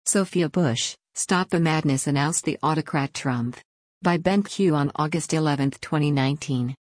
Sophia Bush, Stop the Madness, announced the autocrat Trump. By Ben Q on August 11, 2019.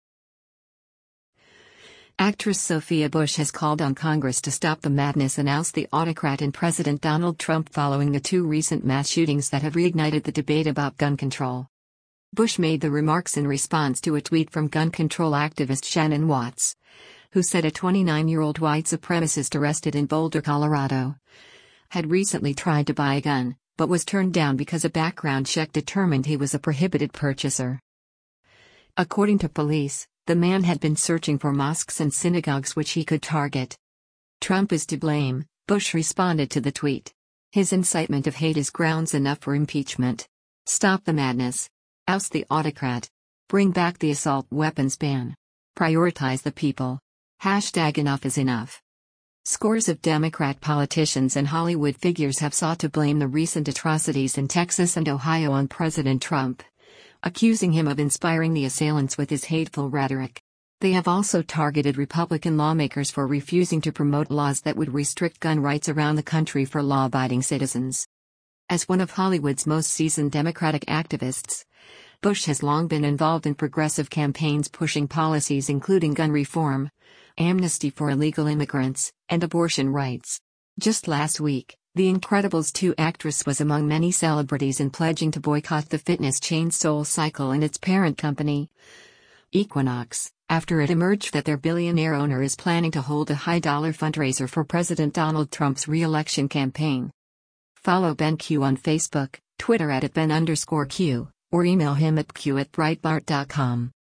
Actress Sophia Bush has called on Congress to stop the madness, announced the autocrat and President Donald Trump following the two recent mass shootings that have reignited the debate about gun control. Bush made the remarks in response to a tweet from gun control activist Shannon Watts, who said a 29-year-old white supremacist arrested in Boulder, Colorado, had recently tried to buy a gun, but was turned down because a background check determined he was a prohibited purchaser. According to police, the man had been searching for mosques and synagogues which he could target. Trump is to blame, Bush responded to the tweet. His incitement of hate is grounds enough for impeachment. Stop the madness. Oust the autocrat. Bring back the assault weapons ban. Prioritize the people. #Enough is enough. Scores of Democrat politicians and Hollywood figures have sought to blame the recent atrocities in Texas and Ohio on President Trump, accusing him of inspiring the assailants with his hateful rhetoric. They have also targeted Republican lawmakers for refusing to promote laws that would restrict gun rights around the country for law-abiding citizens. As one of Hollywood's most seasoned Democratic activists, Bush has long been involved in progressive campaigns pushing policies including gun reform, amnesty for illegal immigrants, and abortion rights. Just last week, The Incredibles 2 actress was among many celebrities in pledging to boycott the fitness chain SoulCycle and its parent company, Equinox, after it emerged that their billionaire owner is planning to hold a high-dollar fundraiser for President Donald Trump's re-election campaign. Follow Ben Q on Facebook, Twitter @Ben_Q, or email him at q@breitbart.com.